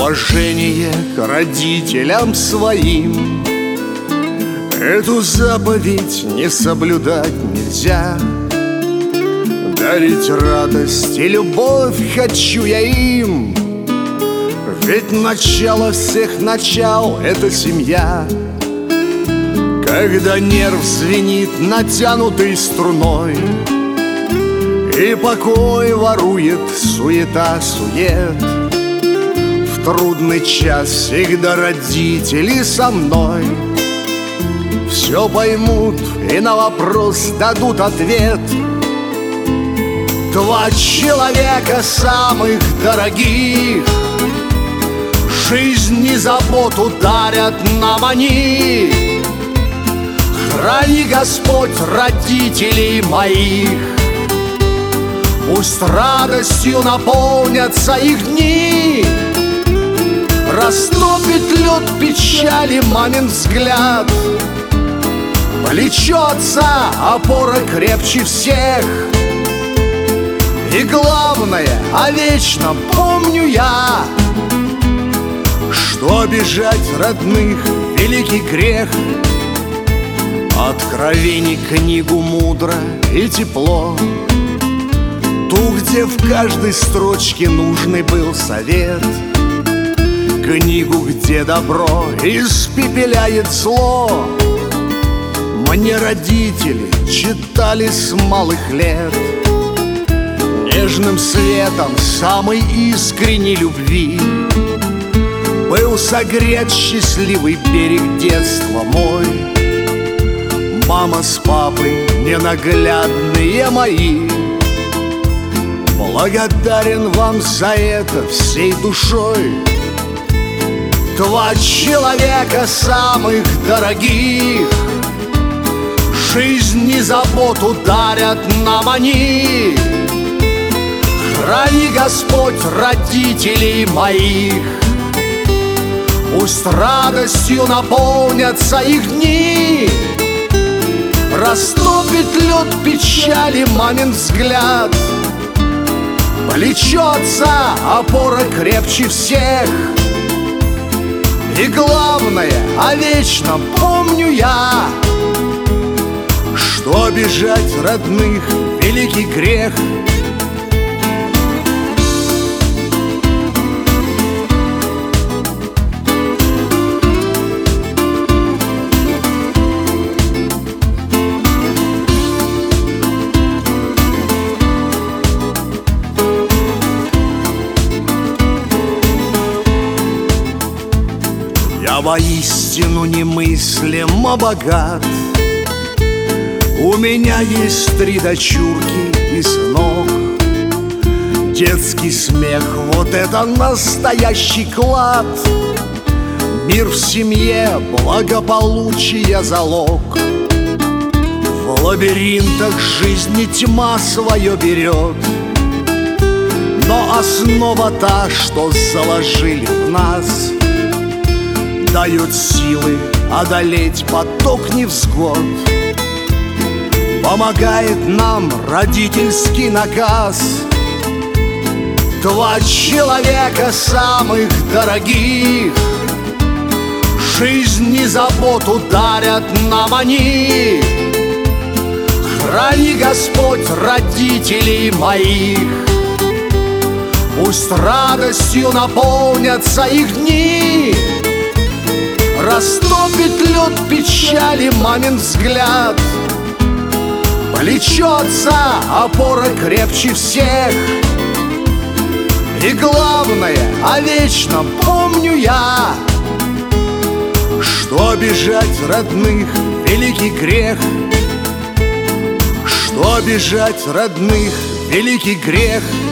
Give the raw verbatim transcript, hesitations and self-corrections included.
Уважение к родителям своим. Эту заповедь не соблюдать нельзя. Дарить радость и любовь хочу я им, ведь начало всех начал — это семья. Когда нерв звенит натянутой струной и покой ворует суета-сует, в трудный час всегда родители со мной. Все поймут и на вопрос дадут ответ. Два человека самых дорогих, жизнь и заботу дарят нам они. Храни, Господь, родителей моих, пусть радостью наполнятся их дни. Растопит лед печали мамин взгляд, плечо отца — опора крепче всех. И главное, а вечно помню я, что обижать родных — великий грех. Откровений книгу мудро и тепло, ту, где в каждой строчке нужный был совет. Книгу, где добро испепеляет зло, мне родители читали с малых лет. Нежным светом самой искренней любви был согрет счастливый берег детства мой. Мама с папой ненаглядные мои, благодарен вам за это всей душой. Два человека самых дорогих, жизнь и заботу дарят нам они. Храни, Господь, родителей моих, пусть радостью наполнятся их дни. Растопит лед печали мамин взгляд, плечо отца — опора крепче всех. И главное, а вечно помню я, что обижать родных — великий грех. Я воистину немыслимо богат. У меня есть три дочурки и сынок. Детский смех — вот это настоящий клад. Мир в семье — благополучия залог. В лабиринтах жизни тьма свое берет, но основа та, что заложили в нас, дает силы одолеть поток невзгод. Помогает нам родительский наказ. Два человека самых дорогих, жизнь и заботу дарят нам они. Храни, Господь, родителей моих, пусть радостью наполнятся их дни. Растопит лед печали мамин взгляд, плечо отца — опора крепче всех. И главное, а вечно помню я, что обижать родных — великий грех. Что обижать родных — великий грех.